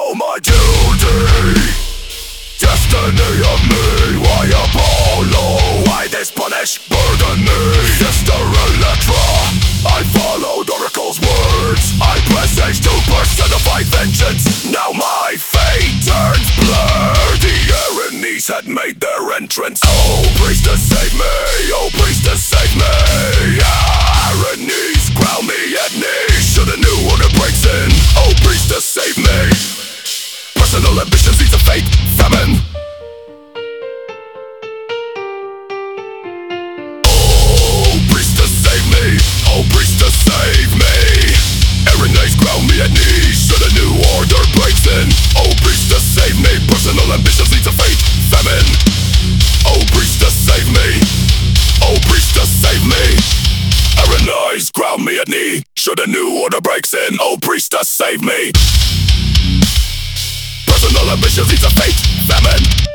know my duty. Destiny of me, why Apollo? Why this punish, burden me? Sister Electra, I followed Oracle's words. I presage to personify vengeance. Now my fate turns blurred. The Erinyes had made their entrance. Oh, priestess save me, oh, priestess save me. Erinyes crown me at knee. Should a new order breaks in, oh, priestess save me. Personal ambitions leads to fate, famine. Oh, priestess save me, oh, priestess save me. Erinyes crown me at knees. Should a new order breaks in, oh, priestess save me. Personal ambitions leads to fate, famine. Oh, priestess save me, oh, priestess save me. Erinyes crown me at knee. Should a new order breaks in, oh, priestess save me. Personal ambitions leads to fate, famine.